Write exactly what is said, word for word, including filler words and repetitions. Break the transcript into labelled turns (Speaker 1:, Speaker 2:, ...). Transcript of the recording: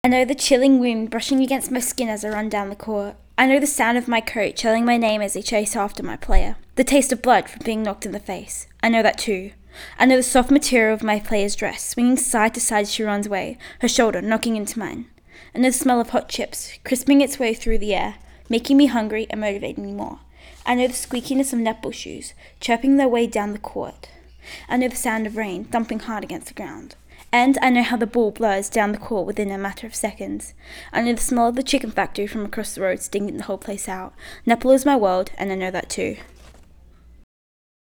Speaker 1: I know the chilling wind brushing against my skin as I run down the court. I know the sound of my coach yelling my name as he chase after my player. The taste of blood from being knocked in the face. I know that too. I know the soft material of my player's dress, swinging side to side as she runs away, her shoulder knocking into mine. I know the smell of hot chips, crisping its way through the air, making me hungry and motivating me more. I know the squeakiness of netball shoes, chirping their way down the court. I know the sound of rain thumping hard against the ground. And I know how the ball blurs down the court within a matter of seconds. I know the smell of the chicken factory from across the road stinking the whole place out. Netball is my world, and I know that too.